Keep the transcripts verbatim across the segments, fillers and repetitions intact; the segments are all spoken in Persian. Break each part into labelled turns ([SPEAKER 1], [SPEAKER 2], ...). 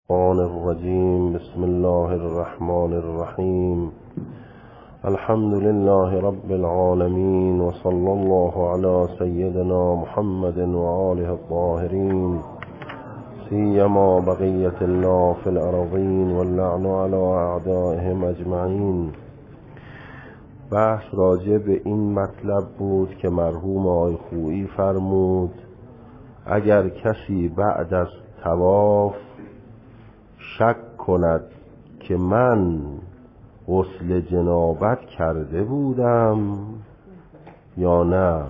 [SPEAKER 1] الشیطان الرجیم. بسم الله الرحمن الرحیم. الحمد لله رب العالمین و صلی الله علی سیدنا محمد و آله الطاهرین، سیما بقیت الله فی الارضین واللعن علی اعدائهم اجمعین. بحث راجع به این مطلب بود که مرحوم آقای خویی فرمود اگر کسی بعد از طواف شک کند که من غسل جنابت کرده بودم یا نه،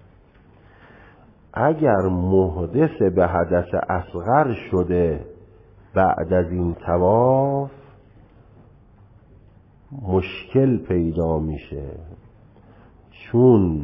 [SPEAKER 1] اگر محدث به حدث اصغر شده بعد از این طواف مشکل پیدا میشه، چون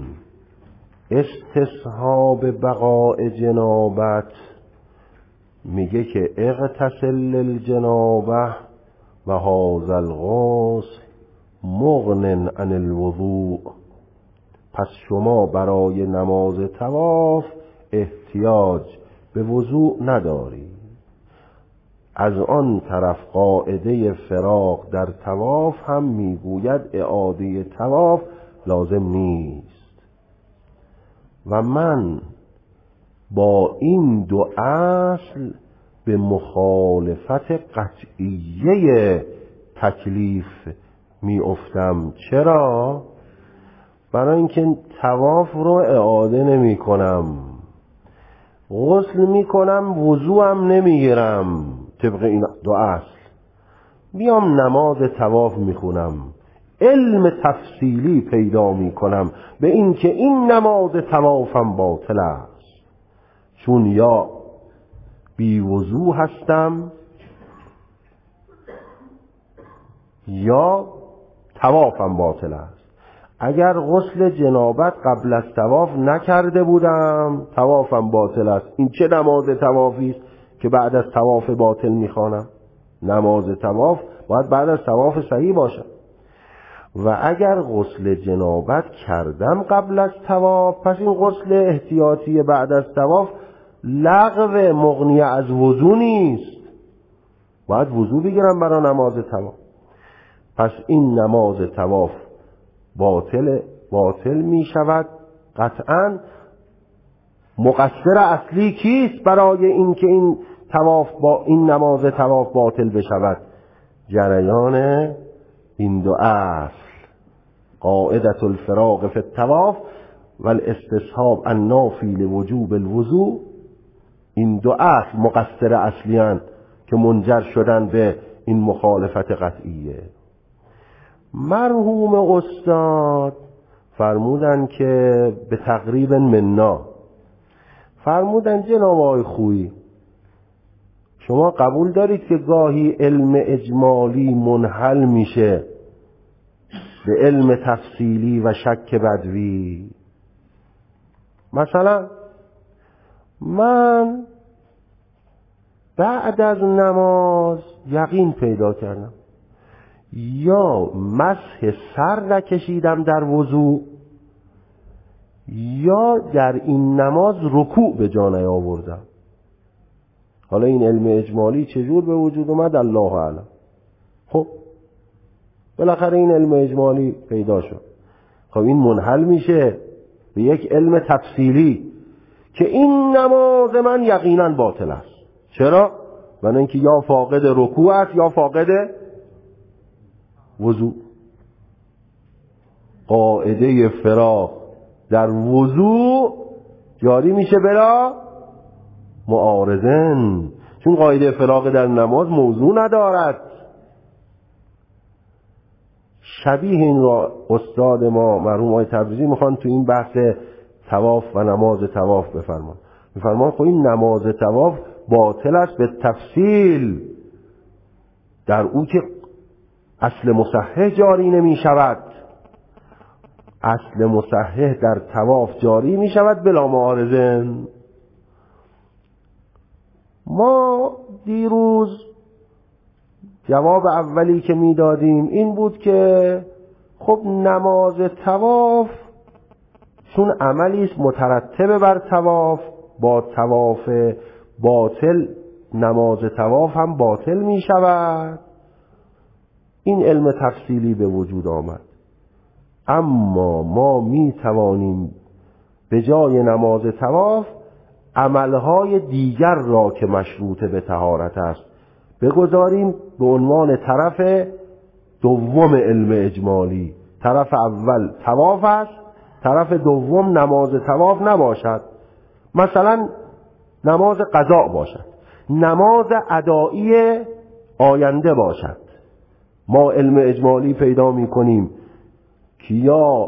[SPEAKER 1] استصحاب بقاء جنابت میگه که اغتسل الجنابه و هذا الغسل مغن عن الوضوء. پس شما برای نماز طواف احتیاج به وضوء نداری. از آن طرف قاعده فراغ در طواف هم میگوید اعاده طواف لازم نیست. و من با این دو اصل به مخالفت قطعیه تکلیف می افتم. چرا؟ برای اینکه طواف رو اعاده نمی کنم، غسل می کنم، وضوءم نمیگیرم طبق این دو اصل، بیام نماز طواف می خونم، علم تفصیلی پیدا می کنم به این که این نماز طوافم باطل است، چون یا بی وضو هستم یا طوافم باطل است. اگر غسل جنابت قبل از طواف نکرده بودم طوافم باطل است. این چه نماز طوافی است که بعد از طواف باطل میخوانم؟ نماز طواف باید بعد از طواف صحیح باشد. و اگر غسل جنابت کردم قبل از طواف، پس این غسل احتیاطی بعد از طواف لغو مغنی از وضو نیست، باید وضو بگیرم برای نماز طواف. پس این نماز طواف باطل باطل می شود. قطعا مقصر اصلی کیست برای این که این طواف با این نماز طواف باطل بشود؟ جریان این دو اصل، قاعدة الفراغ فی الطواف و الاستصحاب النافی لوجوب الوضوء. این دو اصل مقصر اصلیان که منجر شدن به این مخالفت قطعیه. مرحوم استاد فرمودن که به تقریب منا فرمودن جناب آقای خویی، شما قبول دارید که گاهی علم اجمالی منحل میشه به علم تفصیلی و شک بدوی؟ مثلا من بعد از نماز یقین پیدا کردم یا مسح سر نکشیدم در وضو یا در این نماز رکوع به جا نیاوردم. حالا این علم اجمالی چجور به وجود اومد الله اعلم. خب بالاخره این علم اجمالی پیدا شد. خب این منحل میشه به یک علم تفصیلی که این نماز من یقینا باطل است. چرا؟ برای اینکه یا فاقد رکوع است یا فاقد وضو. قاعده فراغ در وضو جاری میشه بلا معارضن، چون قاعده فراغ در نماز موضوع ندارد. شبیه این را استاد ما مرحوم آقای تبریزی میخوان تو این بحث طواف و نماز طواف بفرمان. میفرمان خب این نماز طواف باطل است به تفصیل، در او که اصل مصحح جاری نمی شود. اصل مصحح در طواف جاری می شود بلا معارضن. ما دیروز جواب اولی که می دادیم این بود که خب نماز طواف چون عملی است مترتب بر طواف، با طواف باطل نماز طواف هم باطل می شود. این علم تفصیلی به وجود آمد. اما ما می توانیم به جای نماز طواف عملهای دیگر را که مشروط به طهارت است بگذاریم به عنوان طرف دوم علم اجمالی. طرف اول طواف است، طرف دوم نماز طواف نباشد. مثلا نماز قضا باشد، نماز ادایی آینده باشد. ما علم اجمالی پیدا می کنیم که یا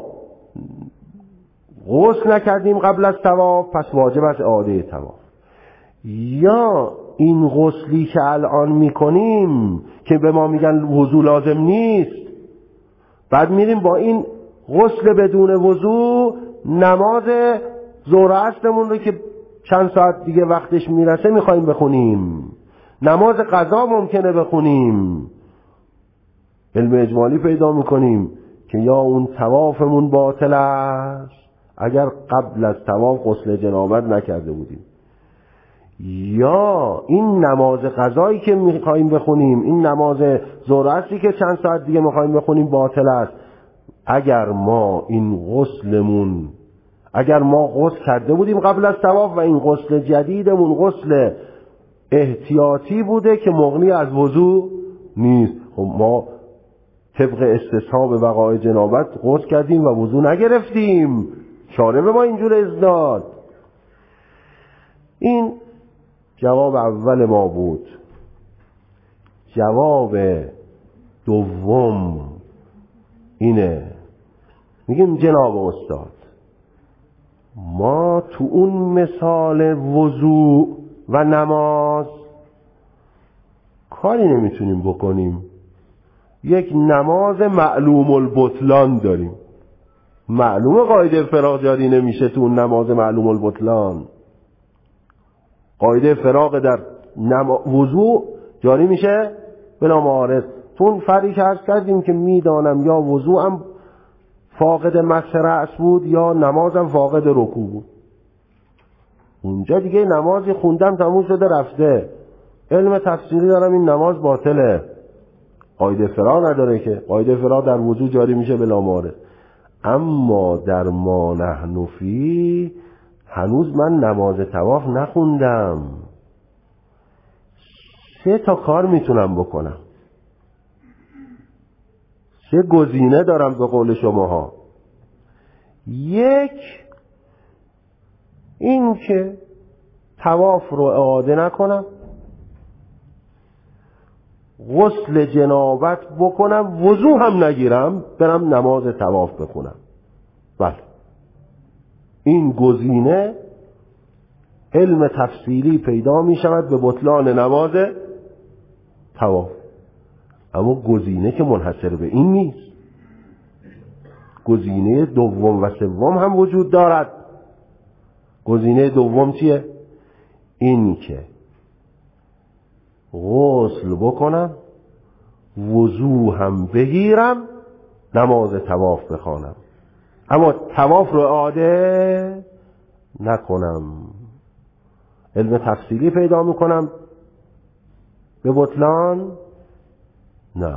[SPEAKER 1] غسل نکردیم قبل از طواف پس واجب است اعاده طواف، یا این غسلی که الان میکنیم که به ما میگن وضو لازم نیست، بعد میریم با این غسل بدون وضو نماز ظهر عصرمون رو که چند ساعت دیگه وقتش میرسه میخوایم بخونیم، نماز قضا ممکنه بخونیم. علم اجمالی پیدا میکنیم که یا اون طوافمون باطل است اگر قبل از طواف غسل جنابت نکرده بودیم، یا این نماز قضایی که میخوایم بخونیم، این نماز ظهر عصری که چند ساعت دیگه میخوایم بخونیم باطل است اگر ما این غسلمون اگر ما غسل کرده بودیم قبل از طواف و این غسل جدیدمون غسل احتیاطی بوده که مغنی از وضو نیست. خب ما طبق استصحاب وقایع جنابت غسل کردیم و وضو نگرفتیم، شارع به ما اینجور ازداد. این جواب اول ما بود. جواب دوم اینه، میگیم جناب استاد ما تو اون مثال وضو و نماز کاری نمیتونیم بکنیم. یک نماز معلوم البطلان داریم، معلوم قاعده فراغ جاری نمیشه تو اون نماز معلوم البطلان. قاعده فراغ در نما... وضو جاری میشه بلا معارض. تو اون فرقی که عرض کردیم که میدانم یا وضو هم فاقد مسح رأس بود یا نمازم فاقد رکوع بود، اونجا دیگه نمازی خوندم تموم شده رفته، علم تفسیری دارم این نماز باطله، قاعده فراغ نداره که قاعده فراغ در وضو جاری میشه بلا معارض. اما در ما نحن فی هنوز من نماز طواف نخوندم، سه تا کار میتونم بکنم، سه گزینه دارم به قول شماها. یک این که طواف رو اعاده نکنم، غسل جنابت بکنم، وضو هم نگیرم، برم نماز طواف بخونم. بله این گزینه علم تفصیلی پیدا می شود به بطلان نماز طواف. اما گزینه که منحصر به این نیست، گزینه دوم و سوم هم وجود دارد. گزینه دوم چیه؟ این که غسل بکنم، وضو هم بگیرم، نماز طواف بخوانم، اما طواف رو اعاده نکنم. علم تفصیلی پیدا میکنم به بطلان؟ نه،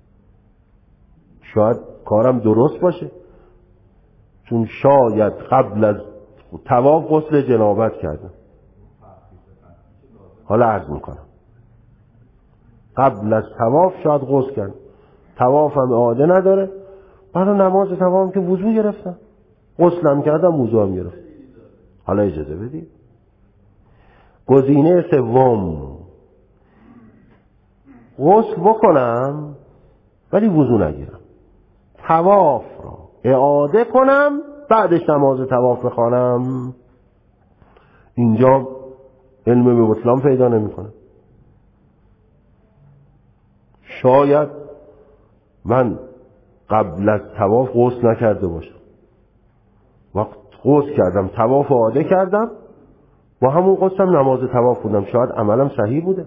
[SPEAKER 1] شاید کارم درست باشه، چون شاید قبل از طواف غسل جنابت کردم. حالا عرض میکنم قبل از طواف شاید غسل کردم، طوافم اعاده نداره، برای نماز طواف که وضو گرفتم، غسلم کردم، وضو هم گرفتم. حالا اجازه بدید گزینه سوم، غسل بکنم ولی وضو نگیرم، طواف را اعاده کنم، بعدش نماز طواف بخوانم. اینجا علم به بطلان پیدا نمی‌کنه. شاید من قبل از طواف غسل نکرده باشم، وقت غسل کردم طواف اعاده کردم، با همون غسلم نماز طواف خوندم، شاید عملم صحیح بوده.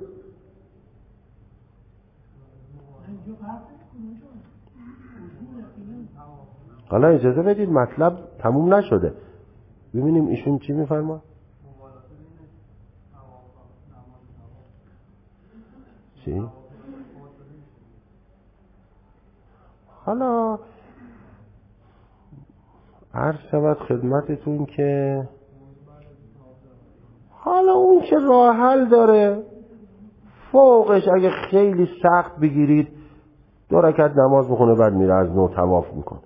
[SPEAKER 1] حالا اجازه بدید مطلب تموم نشده، ببینیم ایشون چی میفرما. چی؟ حالا عرض شود خدمتتون که حالا اون که راه حل داره، فوقش اگه خیلی سخت بگیرید دو رکعت نماز بخونه بعد میره از نو طواف میکنه.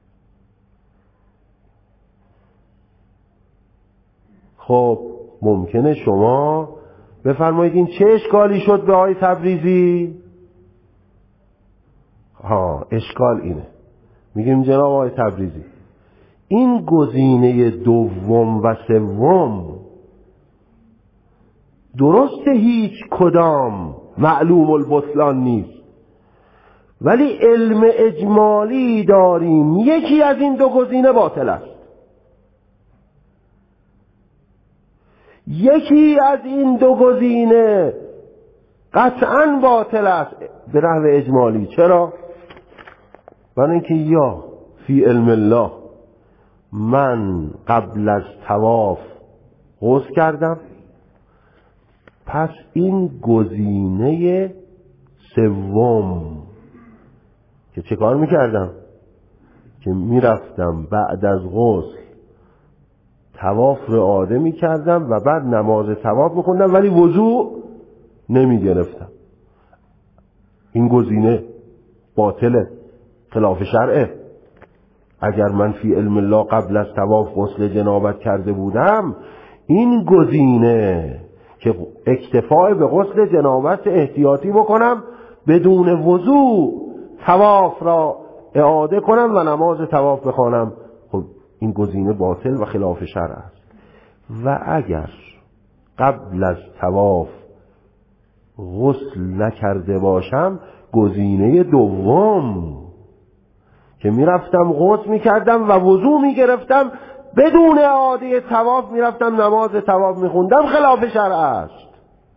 [SPEAKER 1] خب ممکنه شما بفرمایید این چه اشکالی شد به آقای تبریزی؟ ها اشکال اینه، میگیم جناب آقای تبریزی این گزینه دوم و سوم درسته هیچ کدام معلوم البطلان نیست، ولی علم اجمالی داریم یکی از این دو گزینه باطل است، یکی از این دو گزینه قطعاً باطل است به نحو اجمالی. چرا؟ برای اینکه یا فی علم الله من قبل از طواف غسل کردم، پس این گزینه سوم که چه کار میکردم؟ که میرفتم بعد از غسل طواف رو عاده میکردم و بعد نماز طواف میخوندم ولی وضو نمیگرفتم. این گزینه باطله، خلاف شرعه. اگر من فی علم الله قبل از طواف غسل جنابت کرده بودم، این گزینه که اکتفای به غسل جنابت احتیاطی بکنم بدون وضو طواف را اعاده کنم و نماز طواف بخوانم، خب این گزینه باطل و خلاف شرع است. و اگر قبل از طواف غسل نکرده باشم، گزینه دوم که میرفتم غسل میکردم و وضو میگرفتم بدون اعاده طواف میرفتم نماز طواف میخوندم، خلاف شرع است.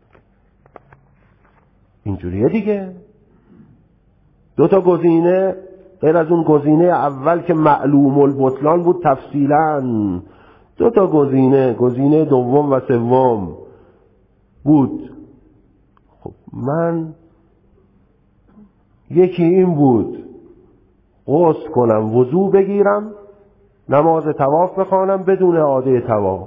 [SPEAKER 1] اینجوریه دیگه. دو تا گزینه غیر از اون گزینه اول که معلوم البطلان بود تفصیلا، دو تا گزینه، گزینه دوم و سوم بود. خب من یکی این بود غسل کنم وضو بگیرم نماز طواف بخوانم بدون اعاده طواف،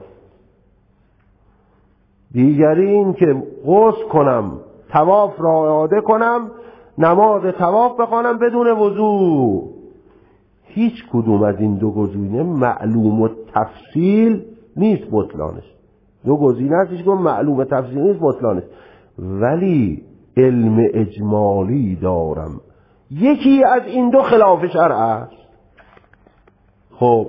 [SPEAKER 1] دیگری این که غسل کنم طواف را اعاده کنم نماز طواف بخوانم بدون وضو. هیچ کدوم از این دو گزینه معلوم و تفصیل نیست بطلانش. دو گزینه هستش که معلوم و تفصیل نیست بطلانش، ولی علم اجمالی دارم یکی از این دو خلاف شرع است. خب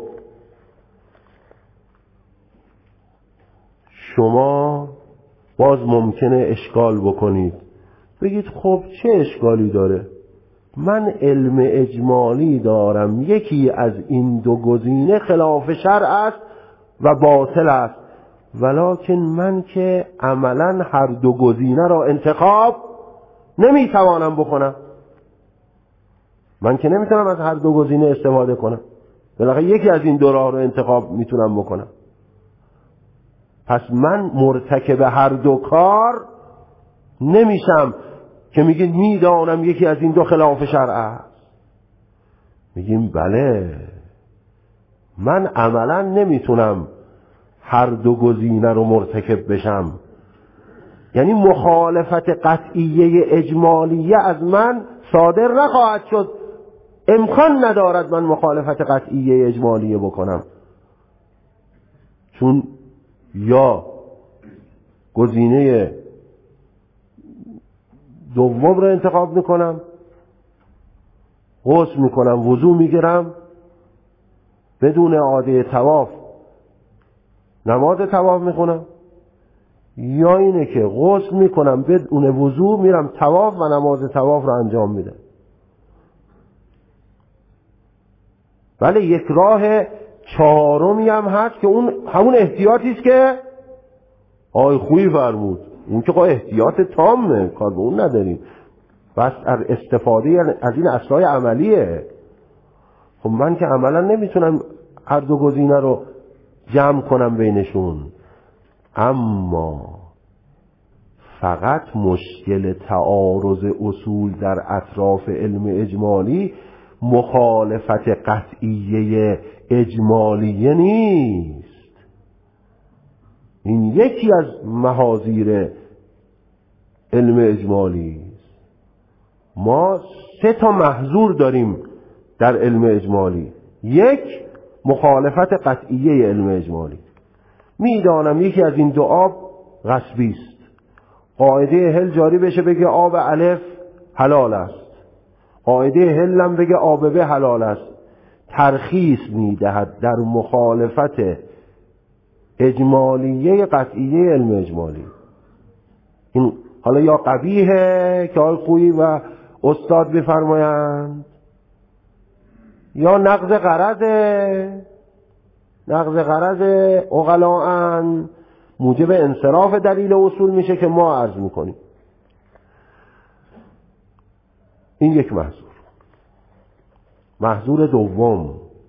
[SPEAKER 1] شما باز ممکنه اشکال بکنید، بگید خب چه اشکالی داره؟ من علم اجمالی دارم یکی از این دو گزینه خلاف شرع است و باطل است، ولکن من که عملا هر دو گزینه را انتخاب نمیتوانم بکنم. من که نمیتونم از هر دو گزینه استفاده کنم، بالاخره یکی از این دو راه رو انتخاب میتونم بکنم. پس من مرتکب هر دو کار نمیشم که میگید میدانم یکی از این دو خلاف شرع است. میگیم بله، من عملا نمیتونم هر دو گزینه رو مرتکب بشم، یعنی مخالفت قطعیه اجمالیه از من صادر نخواهد شد، امکان ندارد من مخالفت قطعیه اجمالیه بکنم، چون یا گزینه دوم رو انتخاب میکنم، غسل میکنم وضو میگیرم بدون اعاده طواف نماز طواف میخونم، یا اینه که غسل میکنم بدون وضو میرم طواف و نماز طواف رو انجام میدم. بله یک راه چهارمی هم هست که اون همون احتیاطی است که آقای خویی فرمود، اون که قای احتیاط تامه، کار به اون نداریم، بس از استفاده از این اصلای عملیه. خب من که عملا نمیتونم هر دو گزینه رو جمع کنم بینشون، اما فقط مشکل تعارض اصول در اطراف علم اجمالی مخالفت قطعیه اجمالیه نیست. این یکی از محاذیر علم اجمالی است. ما سه تا محظور داریم در علم اجمالی. یک، مخالفت قطعیه علم اجمالی. میدانم یکی از این دو آب غصبی است، قاعده هل جاری بشه بگه آب الف حلال است، قاعده هلم بگه آب ب حلال است. ترخیص میدهد در مخالفت اجمالیه قطعیه علم اجمالی. این حالا یا قبیحه که آقای خویی و استاد بفرمایند، یا نقض غرضه. نقض غرض عقلاء موجب انصراف دلیل اصول میشه که ما عرض میکنیم. این یک محظور. محظور دوم،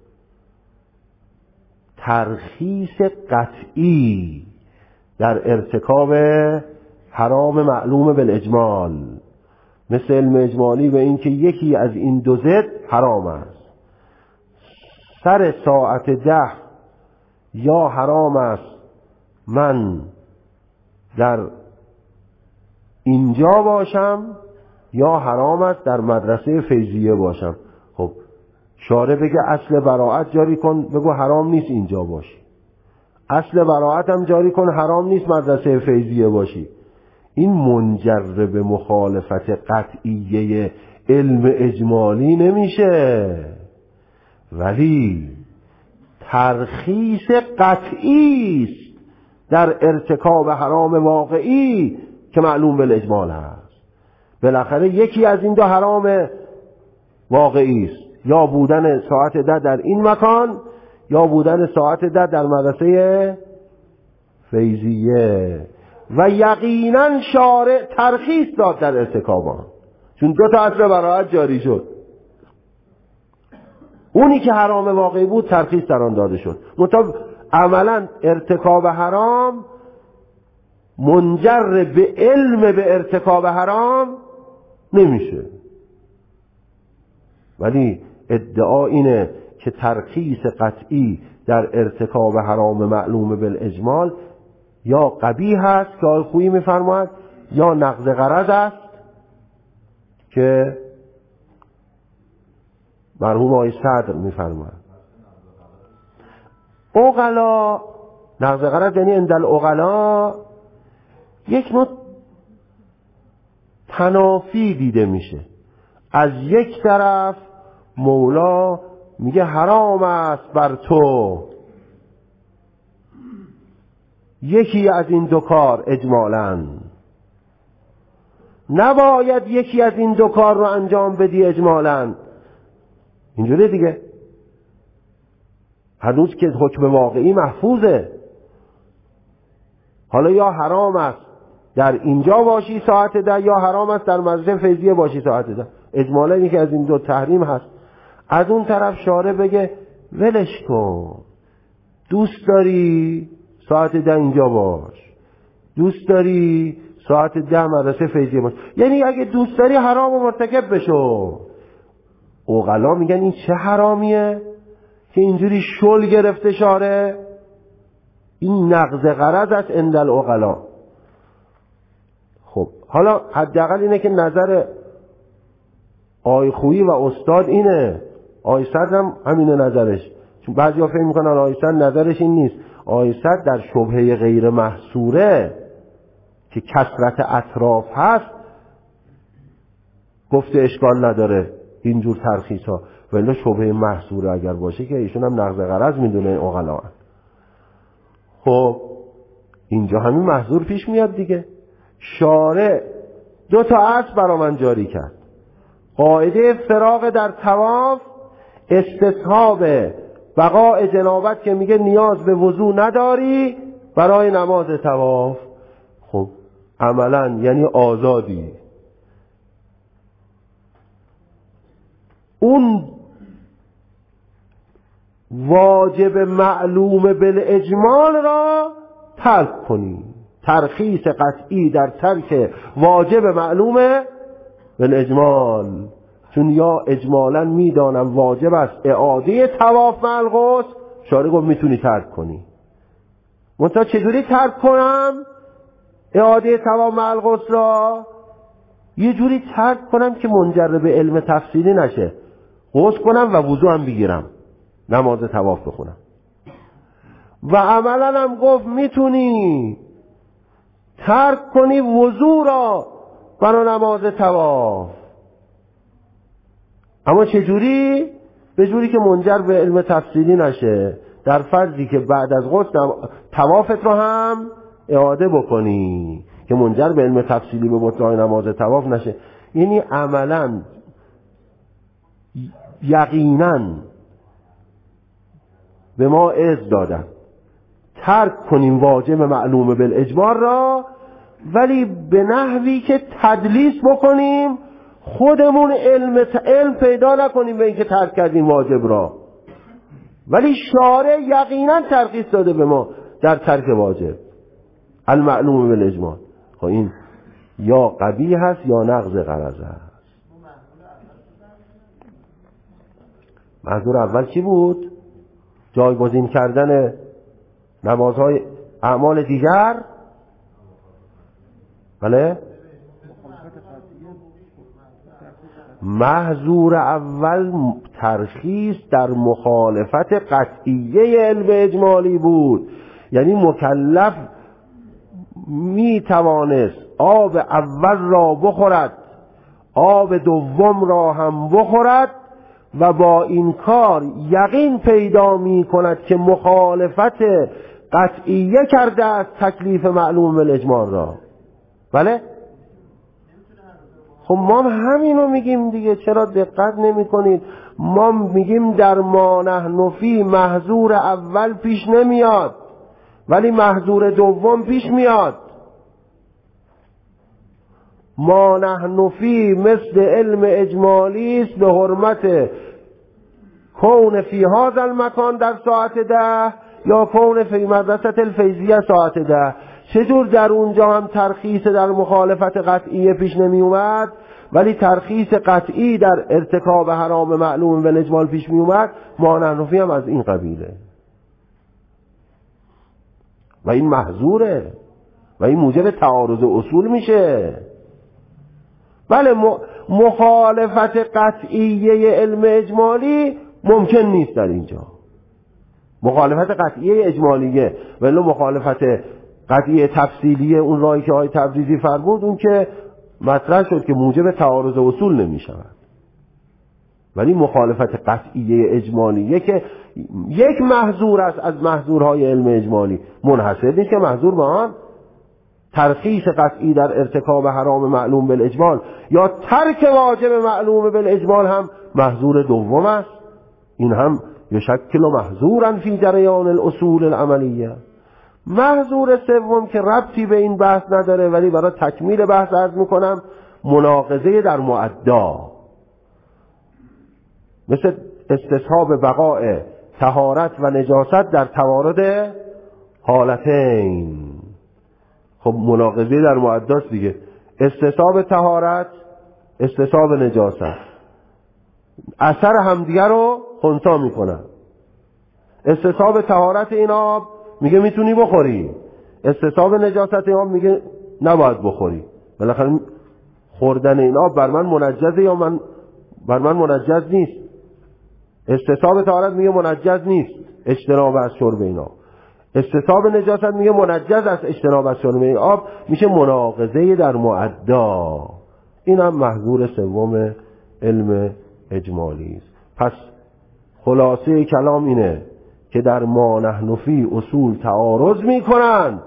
[SPEAKER 1] ترخیص قطعی در ارتکاب حرام معلوم بالاجمال، مثل علم اجمالی به این که یکی از این دو ضد حرام است. سر ساعت ده یا حرام است من در اینجا باشم، یا حرام است در مدرسه فیضیه باشم. خب شارع بگه اصل براءت جاری کن، بگو حرام نیست اینجا باشی. اصل براءت هم جاری کن، حرام نیست مدرسه فیضیه باشی. این منجر به مخالفت قطعیه علم اجمالی نمیشه، ولی ترخیص قطعی است در ارتکاب حرام واقعی که معلوم بالاجمال هست. بالاخره یکی از این دو حرام واقعی است، یا بودن ساعت ده در این مکان، یا بودن ساعت ده در مدرسه فیضیه. و یقینا شارع ترخیص داد در ارتکاب آن، چون دو تا اصل براءت جاری شد. اونی که حرام واقعی بود ترخیص در آن داده شد. مطابق عملا ارتکاب حرام منجر به علم به ارتکاب حرام نمیشه، ولی ادعا اینه که ترخیص قطعی در ارتکاب حرام معلوم بالاجمال یا قبیح است که آقای خویی میفرماید، یا نقض غرض است که مرحوم آقای صدر میفرماید. عقلا، نقض غرض یعنی عند العقلا یک نوع تنافی دیده میشه. از یک طرف مولا میگه حرام است بر تو یکی از این دو کار اجمالاً، نباید یکی از این دو کار رو انجام بدی اجمالاً. اینجوری دیگه هنوز که حکم واقعی محفوظه. حالا یا حرام است در اینجا باشی ساعت ده، یا حرام است در مدرسه فیضیه باشی ساعت ده. اجمالاً یکی از این دو تحریم هست. از اون طرف شارع بگه ولش کن، دوست داری ساعت ده اینجا باش، دوست داری ساعت ده مدرسه فیضیه باش. یعنی اگه دوست داری حرام و مرتکب بشو. عقلا میگن این چه حرامیه که اینجوری شل گرفته شارع؟ این نقض غرض است عند العقلا. خب حالا حداقل اینه که نظر آقای خویی و استاد اینه، آقای صدر هم همینه نظرش، چون بعضیا فکر میکنن آقای صدر نظرش این نیست. آقای صدر در شبهه غیر محصوره که کثرت اطراف هست گفته اشکال نداره اینجور ترخیص ها، ولی شبهه محصوره اگر باشه که ایشون هم نقض غرض میدونه عقلا. خب اینجا همین محظور پیش میاد دیگه. شارع دو تا اصل برا من جاری کرد: قاعده فراغ در طواف، استصحاب بقاء جنابت که میگه نیاز به وضو نداری برای نماز طواف. خب عملا یعنی آزادی. اون واجب معلوم بالاجمال را ترک کنی، ترخیص قطعی در ترک واجب معلومه بالاجمال، چون یا اجمالا میدانم واجب است اعاده طواف مع الغسل، شارع گفت میتونی ترک کنی. منتها چجوری ترک کنم اعاده طواف مع الغسل را؟ یه جوری ترک کنم که منجر به علم تفصیلی نشه، غسل کنم و وضو هم بگیرم، نماز طواف بخونم. و عملا هم گفت میتونی ترک کنی وضو را برای نماز طواف، اما چجوری؟ به جوری که منجر به علم تفصیلی نشه، در فرضی که بعد از غسل طوافت رو هم اعاده بکنی که منجر به علم تفصیلی به بطلان نماز طواف نشه. یعنی عملا یقینا به ما اذن دادن ترک کنیم واجب معلوم بالاجمال را، ولی به نحوی که تدلیس بکنیم، خودمون علم علم پیدا نکنیم به اینکه ترک کردیم واجب را، ولی شارع یقینا ترخیص داده به ما در ترک واجب المعلوم بالاجمال. خب این یا قبیح هست یا نقض غرض هست. محظور اول چی بود؟ جایگزین کردن نمازهای اعمال دیگر. بله؟ محظور اول ترخیص در مخالفت قطعیه علم اجمالی بود، یعنی مکلف می توانست آب اول را بخورد، آب دوم را هم بخورد و با این کار یقین پیدا می کند که مخالفت قطعیه کرده از تکلیف معلوم بالاجمال را. بله؟ خب ما همینو میگیم دیگه، چرا دقت نمی کنید؟ ما میگیم در ما نحن فی محظور اول پیش نمیاد، ولی محظور دوم پیش میاد. ما نحن فی مثل علم اجمالی است به حرمت کون فی هذا المکان در ساعت ده یا کون فی مدرسه الفیضیه ساعت ده. چطور در اونجا هم ترخیص در مخالفت قطعی پیش نمی اومد، ولی ترخیص قطعی در ارتکاب حرام معلوم و اجمال پیش می اومد؟ ما نحن فی هم از این قبیله و این محظوره و این موجب تعارض اصول میشه. بله، مخالفت قطعیه علم اجمالی ممکن نیست در اینجا، مخالفت قطعیه اجمالیه، ولی مخالفت قطعیه تفصیلیه اون راهی که آقای تبریزی فرمود اون که مطرح شد که موجب تعارض اصول نمی شود. ولی مخالفت قطعیه اجمالیه که یک محظور است از محظورهای علم اجمالی، منحصر نیست که محظور به آن ترخیص قطعی در ارتکاب حرام معلوم بالاجمال یا ترک واجب معلوم بالاجمال هم محظور دوم است. این هم یشکل محظورا فی جریان الاصول العملیه. محظور سوم که ربطی به این بحث نداره ولی برای تکمیل بحث عرض میکنم، مناقضه در مؤدا، مثل استصحاب بقاء طهارت و نجاست در توارد حالتین. خب مناقضه در مؤداست دیگه، استصحاب طهارت، استصحاب نجاست، اثر همدیگه رو خنثی میکنن. استصحاب طهارت این آب میگه میتونی بخوری، استصحاب نجاست این آب میگه نباید بخوری. بالاخره خوردن این آب بر من منجزه یا من بر من منجز نیست؟ استصحاب طهارت میگه منجز نیست اجتناب از شرب این آب، استصحاب نجاست میگه منجز از اجتناب از شرب این آب، میشه مناقضه در مؤدا. این هم محظور سوم علم اجمالی است. پس خلاصه کلام اینه که در ما نحن فی اصول تعارض میکنن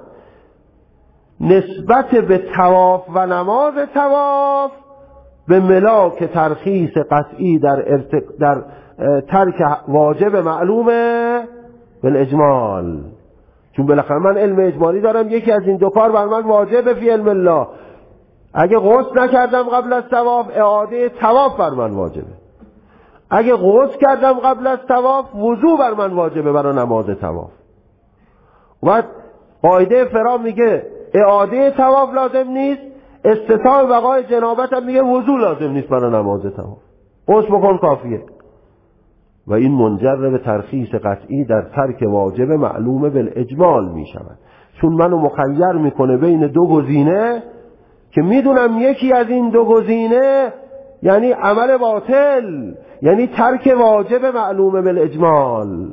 [SPEAKER 1] نسبت به طواف و نماز طواف به ملاک ترخیص قطعی در, ارتق... در ترک واجب معلومه بالاجمال. چون بالاخره من علم اجمالی دارم، یکی از این دو کار بر من واجبه فی علم الله. اگه غسل نکردم قبل از طواف، اعاده طواف بر من واجبه. اگه غسل کردم قبل از طواف، وضو بر من واجبه برای نماز طواف. و قاعده فرا میگه اعاده طواف لازم نیست، استطاع بقای جنابت هم میگه وضو لازم نیست برای نماز طواف، غسل بکن کافیه. و این منجر به ترخیص قطعی در ترک واجب معلوم بالاجمال می شود، چون منو مخیر میکنه بین دو گزینه که میدونم یکی از این دو گزینه یعنی عمل باطل، یعنی ترک واجب معلوم بالاجمال.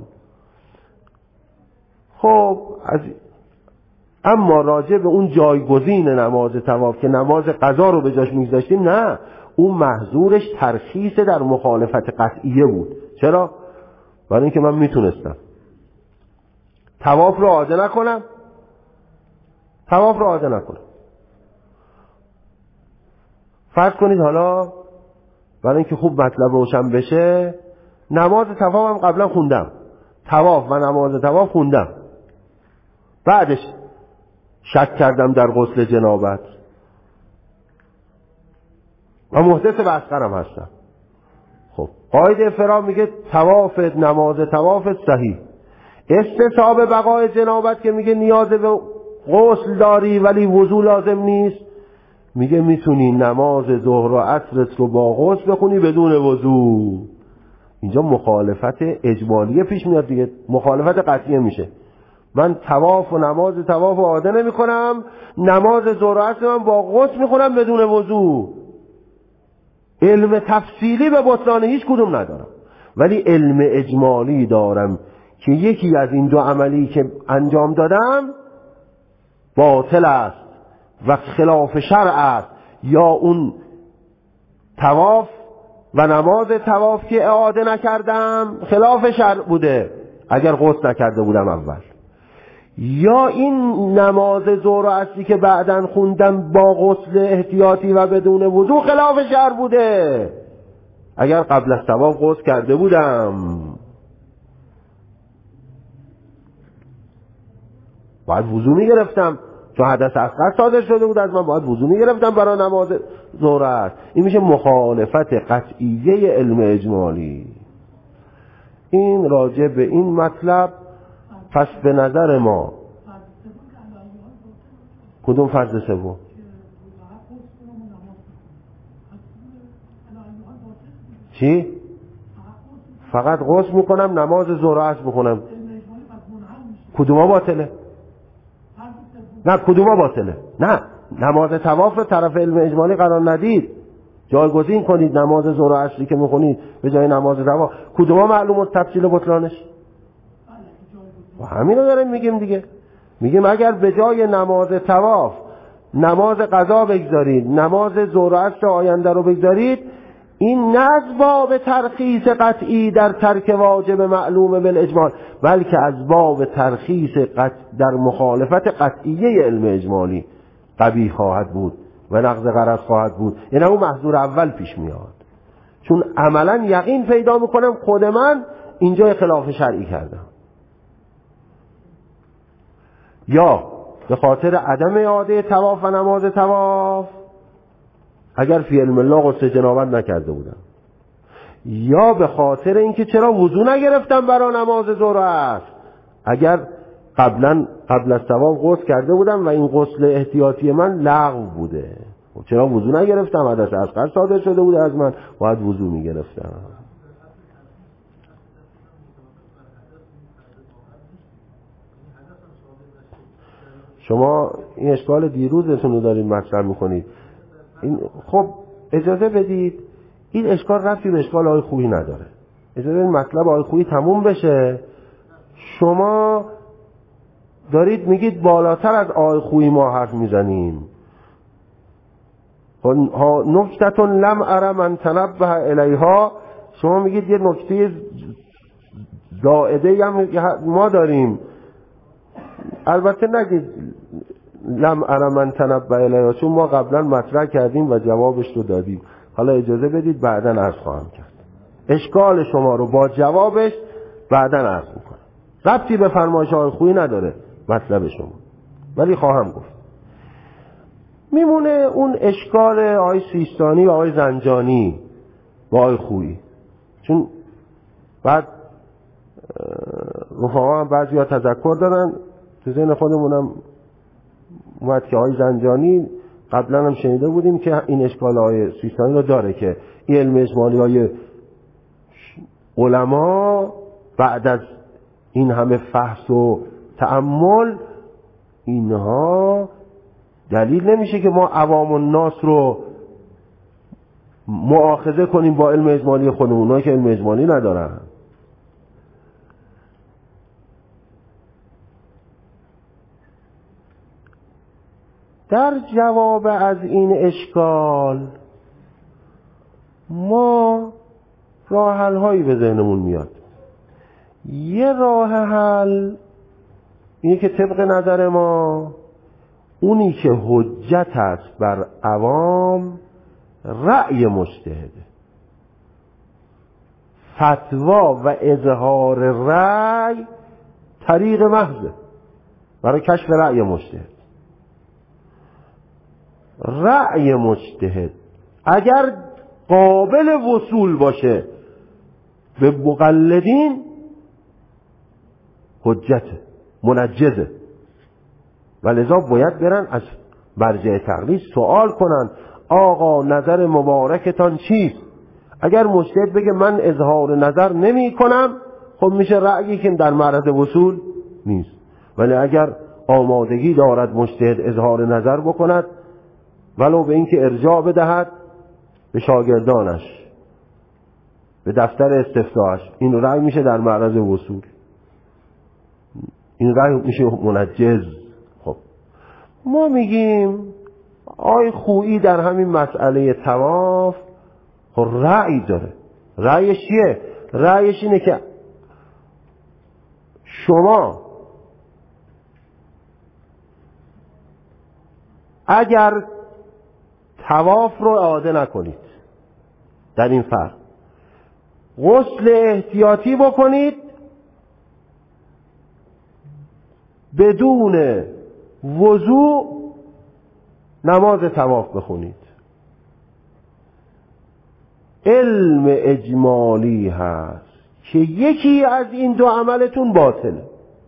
[SPEAKER 1] خب از اما راجع به اون جایگزین نماز طواف که نماز قضا رو به جاش میگذاشتیم، نه، اون محظورش ترخیص در مخالفت قطعیه بود. چرا؟ برای اینکه من میتونستم طواف رو اعاده نکنم، طواف رو اعاده نکنم. فرض کنید حالا برای اینکه خوب مطلب روشن بشه، نماز طواف هم قبلا خوندم، طواف و نماز طواف خوندم، بعدش شک کردم در غسل جنابت و محدث به اصغرم هستم. خب قاعده فرا میگه طواف نماز طواف صحیح. استصحاب بقای جنابت که میگه نیاز به غسل داری ولی وضو لازم نیست، میگه میتونی نماز ظهر و عصرت رو با غسل بخونی بدون وضو. اینجا مخالفت اجمالیه پیش میاد دیگه، مخالفت قطعیه میشه. من طواف و نماز طواف اعاده نمی کنم، نماز ظهر و عصر من با غسل میخونم بدون وضو. علم تفصیلی به بطلان هیچ کدوم ندارم، ولی علم اجمالی دارم که یکی از این دو عملی که انجام دادم باطل است و خلاف شرع است، یا اون طواف و نماز طواف که اعاده نکردم خلاف شرع بوده اگر غسل نکرده بودم اول، یا این نماز ظهر و عصری که بعداً خوندم با غسل احتیاطی و بدون وضو خلاف شرع بوده اگر قبل از طواف غسل کرده بودم. باید وضو میگرفتم، چون حدث اصغر صادر شده بود از من، باید وضو میگرفتم برای نماز ظهر و عصر. این میشه مخالفت قطعیه علم اجمالی. این راجع به این مطلب. پس به نظر ما کدوم فرض سوم؟ چی؟ فقط غسل میکنم نماز ظهر و عصر میکنم. کدوما باطله؟ نه کدوما باطله؟ نه نماز طواف رو طرف علم اجمالی قرار ندید، جایگزین کنید نماز ظهر و عصری که میخونید به جای نماز طواف. کدوما معلوم است تفصیل بطلانش؟ و همین رو داریم میگیم دیگه. میگیم اگر به جای نماز طواف نماز قضا بگذارید، نماز ظهر و عصر آینده رو بگذارید، این نه از باب ترخیص قطعی در ترک واجب معلوم بالاجمال، بلکه از باب ترخیص قطع در مخالفت قطعیه علم اجمالی قبیح خواهد بود و نقض غرض خواهد بود. یعنی اون محظور اول پیش میاد، چون عملا یقین پیدا میکنم خود من اینجا خلاف شرعی کردم، یا به خاطر عدم اعاده طواف و نماز طواف اگر فی علم الله غسل جنابت نکرده بودم، یا به خاطر اینکه چرا وضو نگرفتم برای نماز ظهر و عصر اگر قبلا قبل از طواف غسل کرده بودم و این غسل احتیاطی من لغو بوده. چرا وضو نگرفتم؟ حدث اصغر صادر شده بوده از من، باید وضو میگرفتم. شما این اشکال دیروزتون رو دارید مطرح میکنید. این خب اجازه بدید این اشکال رفتی به اشکال آقای خویی نداره. اجازه بدید مطلب آقای خویی تموم بشه. شما دارید میگید بالاتر از آقای خویی ما حرف میزنیم. ها نکتتون لم اره من تنبه الیها، شما میگید یه نکته زائده هم ما داریم. البته نگید لم اره من تنبه الیها، چون ما قبلا مطرح کردیم و جوابش رو دادیم. حالا اجازه بدید بعداً عرض خواهم کرد اشکال شما رو با جوابش بعداً عرض میکنم. ربطی به فرمایش آقای خویی نداره مطلب شما، ولی خواهم گفت. میمونه اون اشکال آقای سیستانی و آقای زنجانی با آقای خویی، چون بعد رفقا هم بعضی ها تذکر دارن، تو ذهن خودمونم اومد که آقای زنجانی قبلا هم شنیده بودیم که این اشکال های سیستانی رو داره که این علم اجمالی های علما بعد از این همه فحص و تأمل اینها دلیل نمیشه که ما عوام الناس رو مؤاخذه کنیم با علم اجمالی خودمون، اونایی که علم اجمالی ندارن. در جواب از این اشکال ما راه حل هایی به ذهنمون میاد. یه راه حل اینه که طبق نظر ما اونی که حجت است بر عوام رأی مجتهده، فتوا و اظهار رأی طریق محضه برای کشف رأی مجتهد. رأی مجتهد اگر قابل وصول باشه به مقلدین حجته، منجزه، و لذا باید برن از مرجع تقلید سوال کنن آقا نظر مبارکتان چیست؟ اگر مجتهد بگه من اظهار نظر نمی کنم، خب میشه رأیی که در معرض وصول نیست. ولی اگر آمادگی دارد مجتهد اظهار نظر بکند ولو به اینکه ارجاع بدهد به شاگردانش، به دفتر استفتاش، این رأی میشه در معرض وصول، این رأی میشه منجز. خب ما میگیم آی خویی در همین مسئله طواف خب رأی داره. رأیش چیه؟ رأیش اینه که شما اگر طواف رو اعاده نکنید، در این فرق غسل احتیاطی بکنید، بدون وضوء نماز طواف بخونید. علم اجمالی هست که یکی از این دو عملتون باطله.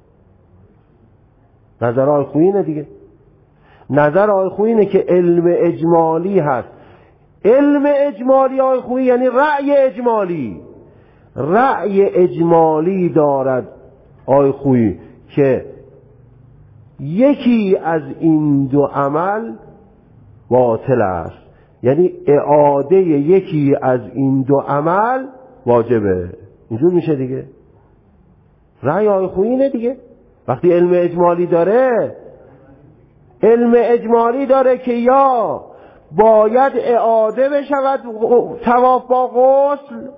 [SPEAKER 1] نظر آقای خویی اینه دیگه. نظر آقای خویی اینه که علم اجمالی هست. علم اجمالی آقای خویی یعنی رأی اجمالی. رأی اجمالی دارد آقای خویی که یکی از این دو عمل باطل است، یعنی اعاده یکی از این دو عمل واجبه. اینجور میشه دیگه. رأی آقای خویی اینه دیگه. وقتی علم اجمالی داره، علم اجمالی داره که یا باید اعاده بشود طواف با غسل.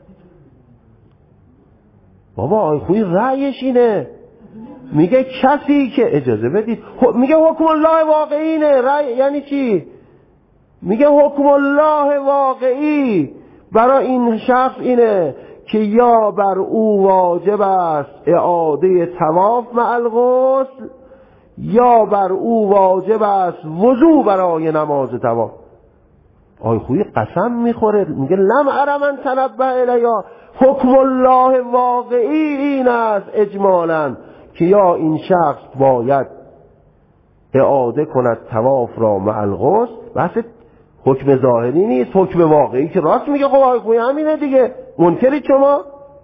[SPEAKER 1] بابا آقای خویی رأیش اینه، میگه کسی که اجازه بدید، میگه حکم الله واقعی اینه. رأی یعنی چی؟ میگه حکم الله واقعی برای این شخص اینه که یا بر او واجب است اعاده طواف مع الغسل، یا بر او واجب است وضو برای نماز طواف. آقای خویی قسم میخوره، میگه لم ار من تنبه الیا، حکم الله واقعی این است اجمالاً که یا این شخص باید اعاده کند طواف را مع الغسل. بحث حکم ظاهری نیست، حکم واقعی که راست میگه. خب آقای خویی همینه دیگه. منکرید شما؟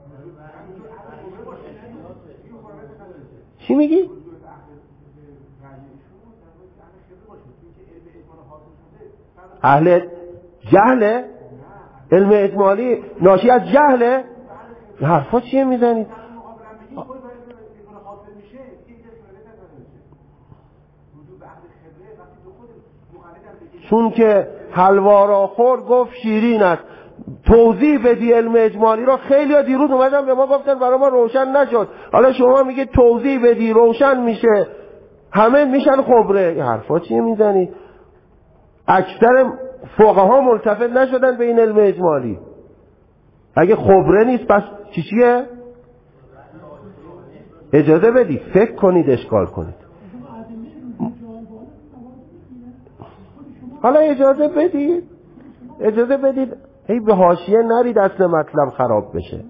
[SPEAKER 1] چی میگی؟ اهل جهله؟ علم اجمالی ناشی از جهله؟ حرفا چیه میزنید؟ چون که حلوا را خورد گفت شیرین است. توضیح بدی علم اجمالی را. خیلی ها دیروز اومدن به ما گفتن برای ما روشن نشد، حالا شما میگه توضیح بدی روشن میشه، همه میشن خبره. این حرفا چیه میزنی؟ اکثر فقها ملتفت نشدن به این علم اجمالی. اگه خبره نیست پس چی چیه؟ اجازه بدی فکر کنید، اشکال کنید. حالا اجازه بدید اجازه بدید هی به حاشیه نرید، اصل مطلب خراب بشه.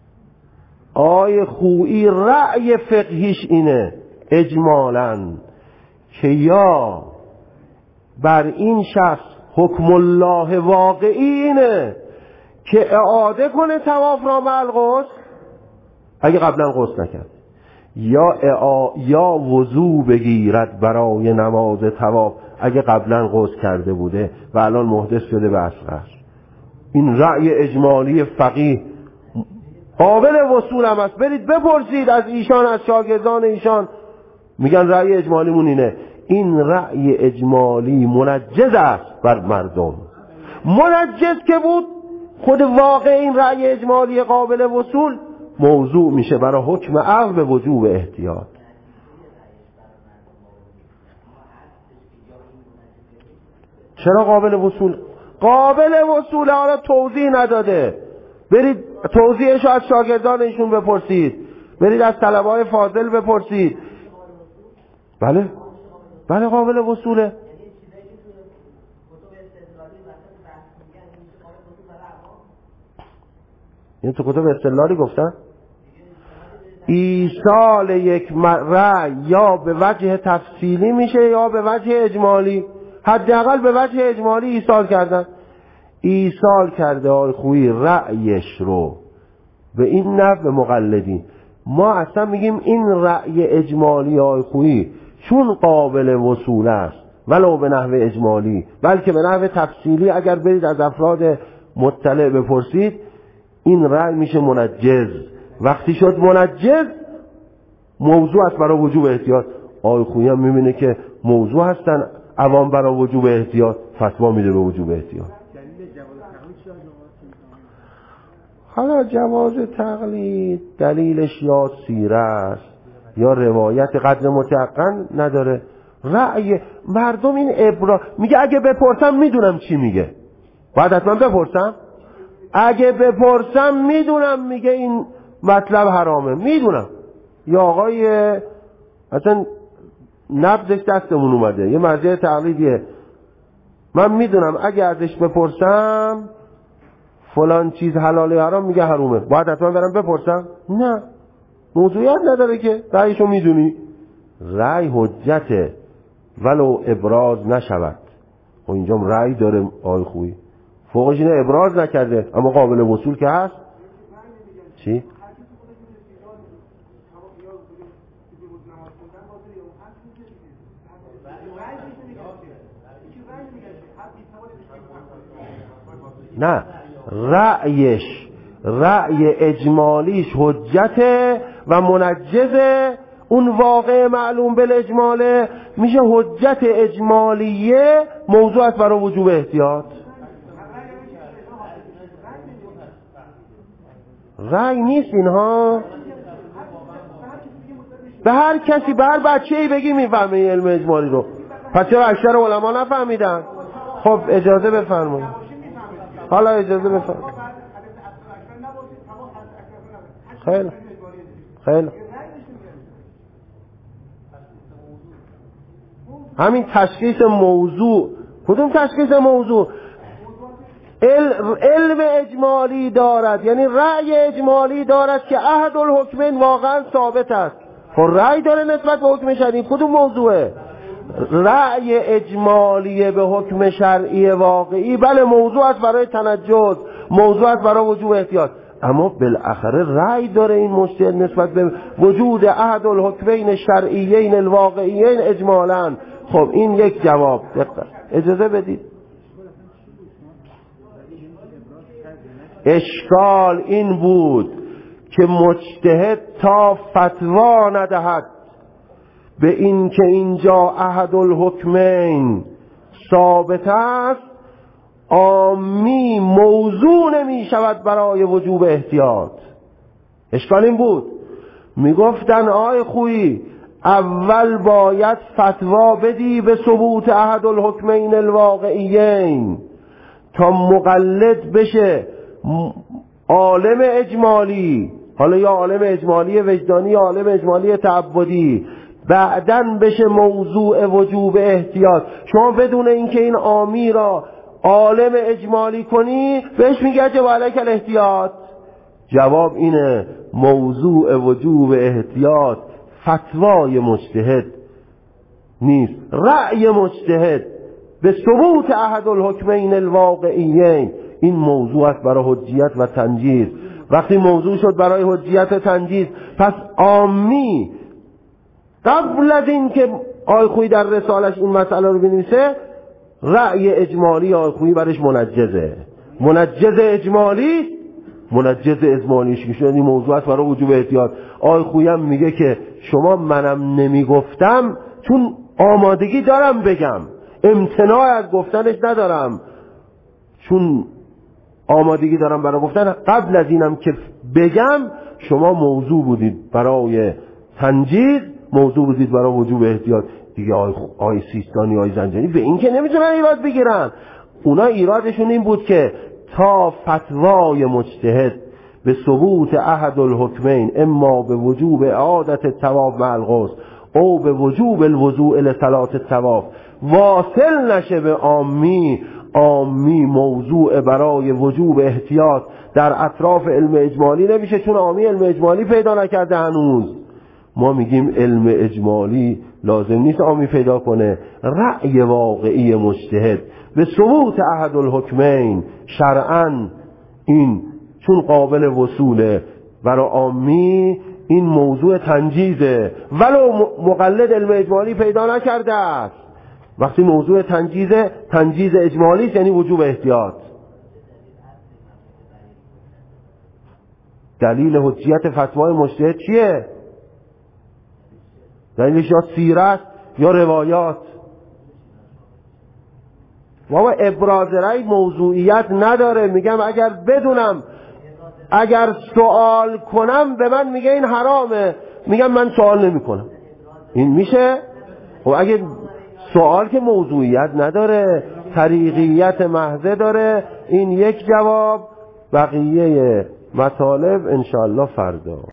[SPEAKER 1] آی خویی رأی فقهیش اینه اجمالاً که یا بر این شخص حکم الله واقعی اینه که اعاده کنه طواف را مع الغسل اگه قبلا غسل نکرد، یا اعا... یا وضو بگیرد برای نماز طواف اگه قبلا غسل کرده بوده و الان محدث شده به اصغر. این رأی اجمالی فقیه قابل وصول هم است. برید بپرسید از ایشان، از شاگردان ایشان، میگن رأی اجمالیمون اینه. این رأی اجمالی منجز است بر مردم. منجز که بود خود واقع این رأی اجمالی قابل وصول موضوع میشه برای حکم عقل به وجوب احتیاط. چرا قابل وصول؟ قابل وصول. حالا توضیح نداده، برید توضیحش از شاگردان ایشون بپرسید، برید از طلبه‌های فاضل بپرسید. بله بله قابل وصوله. این تو کتب استدلالی گفتن ایصال یک رأی یا به وجه تفصیلی میشه یا به وجه اجمالی. حداقل به وجه اجمالی ایصال کردن. ایصال کرده آقای خویی رأیش رو به این نحو مقلدین. ما اصلا میگیم این رأی اجمالی آقای خویی چون قابل وصول است ولو به نحو اجمالی بلکه به نحو تفصیلی، اگر برید از افراد مطلع بپرسید این رأی میشه منجز. وقتی شد منجز موضوع است برای وجوب احتیاط. آقای خویی هم میبینه که موضوع هستن عوام برای وجوب احتیاط، فتوا میده به وجوب احتیاط. حالا جواز تقلید دلیلش یا سیره است یا روایت قدر متیقن نداره. رأی مردم این ابرا میگه اگه بپرسم میدونم چی میگه، باید حتما بپرسم. اگه بپرسم میدونم میگه این مطلب حرامه، میدونم. یا آقای اصلا نبضش دستمون اومده، یه مرجع تقلیدیه، من میدونم اگه ازش بپرسم فلان چیز حلاله حرام میگه حرومه، باید حتما برم بپرسم؟ نه، موضوعیت نداره که رأیشو میدونی. رأی حجته ولو ابراز نشود. و اینجا رأی داره آقای خویی، فوقش اینه ابراز نکرده اما قابل وصول که هست. چی؟ نه، رأیش رأی اجمالیش حجته و منجزه. اون واقع معلوم بالاجماله میشه حجت اجمالیه، موضوع است برای وجوب احتیاط. رأی نیست اینها. به هر کسی، به هر بچه‌ای بگی میفهمه این علم اجمالی رو. پس چرا اکثر علما نفهمیدن؟ خب اجازه بفرمایید. حالا اجازه بفرمایید. خیلی خیلی همین تشخیص موضوع. کدوم تشخیص موضوع؟ علم اجمالی دارد، یعنی رأی اجمالی دارد که احد الحکمین واقعا ثابت است. خب رأی داره نسبت به حکم شرعی. کدوم موضوعه؟ رأی اجمالی به حکم شرعی واقعی بله موضوع است برای تنجد، موضوع است برای وجوب احتیاط، اما بالاخره رأی داره این مجتهد نسبت به وجود احد الحکمین شرعیین الواقعیین اجمالاً. خب این یک جواب. دقیق. اجازه بدید. اشکال این بود که مجتهد تا فتوا ندهد به این که اینجا احد الحکمین ثابت است، عامی موضوع نمی شود برای وجوب احتیاط. اشکال این بود. می گفتن آی خویی اول باید فتوا بدی به ثبوت احد الحکمین الواقعیین تا مقلد بشه عالم اجمالی، حالا یا عالم اجمالی وجدانی یا عالم اجمالی تعبدی، بعدن بشه موضوع وجوب احتیاط. شما بدون اینکه این عامی را عالم اجمالی کنی بهش میگه که علیک الاحتیاط. جواب اینه موضوع وجوب احتیاط فتوای مجتهد نیست. رأی مجتهد به ثبوت احد الحکمین الواقعیین، این موضوع است برای حجیت و تنجیز. وقتی موضوع شد برای حجیت و تنجیز، پس عامی قبل از این که آقای خویی در رسالش این مسئله رو بنویسه، رأی اجمالی آقای خویی برش منجزه. منجز اجمالی منجز اجمالیش که شد این موضوع است برای وجوب احتیاط. آقای خویی هم میگه که شما منم نمیگفتم چون آمادگی دارم بگم، امتناع از گفتنش ندارم، چون آمادگی دارم برای گفتن. قبل از اینم که بگم شما موضوع بودید برای تنجیز، موضوع بودید برای وجوب احتیاط. دیگه آی, آی سیستانی آی زنجانی به این که نمیتونن ایراد بگیرن. اونا ایرادشون این بود که تا فتوای مجتهد به ثبوت احد الحکمین، اما به وجوب اعادت الطواف مع الغسل او به وجوب الوضوء لصلاة الطواف، واصل نشه به عامی، عامی موضوع برای وجوب احتیاط در اطراف علم اجمالی نمیشه، چون عامی علم اجمالی پیدا نکرده هنوز. ما میگیم علم اجمالی لازم نیست عامی پیدا کنه. رأی واقعی مجتهد به ثبوت احد الحکمین شرعاً این چون قابل وصوله، برای عامی این موضوع تنجیزه، ولو مقلد علم اجمالی پیدا نکرده است. وقتی موضوع تنجیزه، تنجیز اجمالی یعنی وجوب احتیاط. دلیل حجیت فتوای مجتهد چیه؟ دلیلش یا سیرت یا روایات. بابا ابراز رأی موضوعیت نداره. میگم اگر بدونم، اگر سوال کنم به من میگه این حرامه، میگم من سوال نمی کنم. این میشه؟ خب اگه سوال که موضوعیت نداره، طریقیت محضه داره، این یک جواب. بقیه مطالب انشاءالله فردا.